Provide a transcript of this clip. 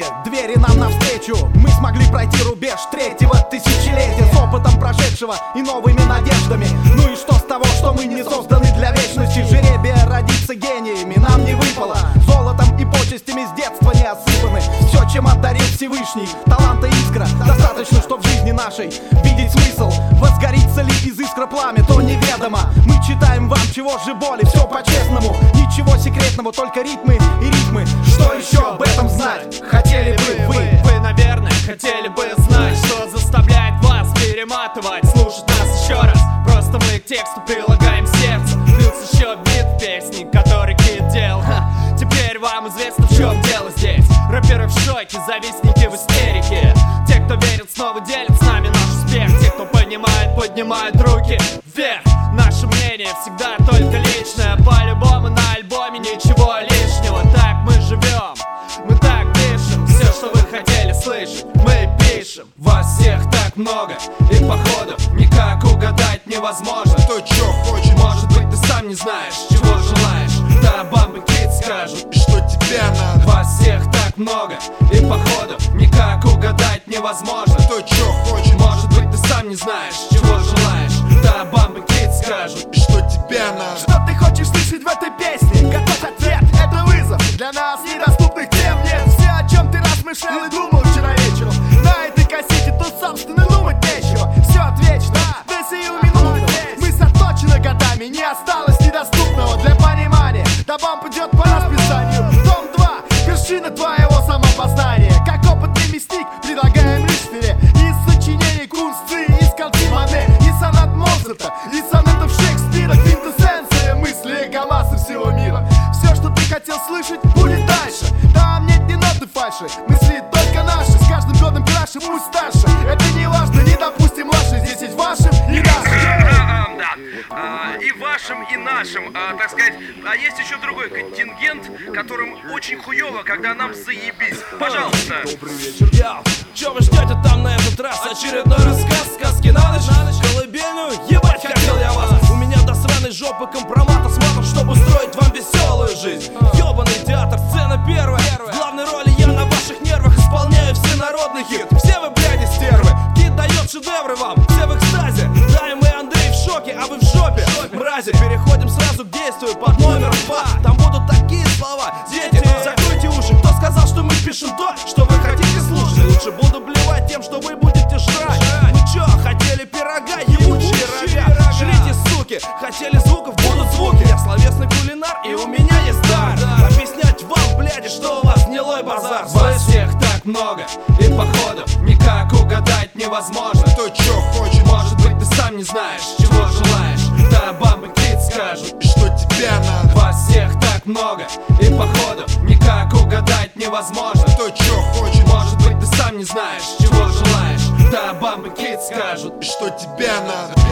двери нам навстречу. Мы смогли пройти рубеж третьего тысячелетия с опытом прошедшего и новыми надеждами. Ну и что с того, что мы не созданы для вечности? Жеребия родиться гениями нам не выпало. Золотом и почестями с детства не осыпаны. Все, чем одарил Всевышний, таланта искра достаточно, чтоб в жизни нашей видеть смысл. Возгорится ли из искра пламя, то неведомо. Мы читаем вам, чего же боли, все по-честному. Ничего секретного, только ритмы и ритмы. Что еще об этом знать? Хотели бы вы, наверное, хотели бы знать, что заставляет вас перематывать, слушать нас еще раз. Просто мы к тексту прилагаем сердце. Плюс еще бит в песне, который Кид делал. Теперь вам известно, в чем дело здесь. Рэперы в шоке, завистники в истерике. Те, кто верит, снова делят с нами наш успех. Те, кто понимает, поднимают руки вверх. Наше мнение всегда только личное. По-любому на альбоме ничего лишнего. Так мы живем, мы так пишем. Все, что вы хотели слышать, мы пишем. Вас всех так много, и походу никак угадать невозможно. Кто чё хочет, может быть, ты сам не знаешь, чего желаешь. Да, Бамбы Кид скажут, что тебе надо. Вас всех так много, и походу никак угадать невозможно. Кто чё хочет, может быть, ты сам не знаешь, чего желаешь. Да, Бамбы Кид скажут, что тебе надо. Что ты хочешь слышать в этой песне? Готовь ответ, это вызов. Для нас недоступных тем нет. Все, о чем ты размышлял и думал вчера вечером. На этой кассете тут, собственно, думать нечего. Все отвечно, до сию минуту. Мы соточены годами, не осталось недоступного для понимания. Да бамп идет по расписанию. Том 2, вершина твоего самопознания. Как опытный мясник предлагаем лишь филе из сочинений Кунсты, из картин Мане, из сонат Моцарта, из сонетов Шекспира. Квинтэссенция мысли эго-массы всего мира. Все, что ты хотел слышать, будет дальше. Там нет ни ноты фальши, мысли только наши. С каждым годом краше, пусть старше. Это не важно, не допустим ваши. Здесь есть вашим и нашим. И вашим, и нашим, так сказать. А есть еще другой контингент, которым очень хуево, когда нам заебись. Пожалуйста. Добрый вечер. Чё вы ждете там на этот раз? Очередной рассказ, сказки на ночь, колыбельную, ебать хотел я вас. У меня до сраной жопы компромата с матом, чтобы устроить вам веселую жизнь. Ёбаный театр, сцена первая. В главной роли я на ваших нервах исполняю всенародный хит. Все вы, бляди, стервы. Кид дает шедевры вам, все в экстазе. Да, и мы, Андрей, в шоке, а вы в жопе. Мрази, переходим сразу к действию под номером 2. Там будут такие слова. Дети, закройте уши. Кто сказал, что мы пишем то, что вы хотите слушать? Лучше буду блевать тем, что вы будете жрать. Вы чё, хотели пирога? Ебучие рога. Жрите, суки, хотели звуков, будут звуки. Я словесный кулинар, и у меня есть дар объяснять вам, бляди, что у вас гнилой базар. Вас всех так много, и походу никак угадать невозможно. Кто чё хочет, может быть, ты сам не знаешь, чего желаешь. Да, Бамбы Кид скажут, что тебе надо. Вас всех так много, и походу никак угадать невозможно. Кто чё хочет, может быть, ты сам не знаешь, чего желаешь. Да, Бамбы Кид скажут, что тебе надо.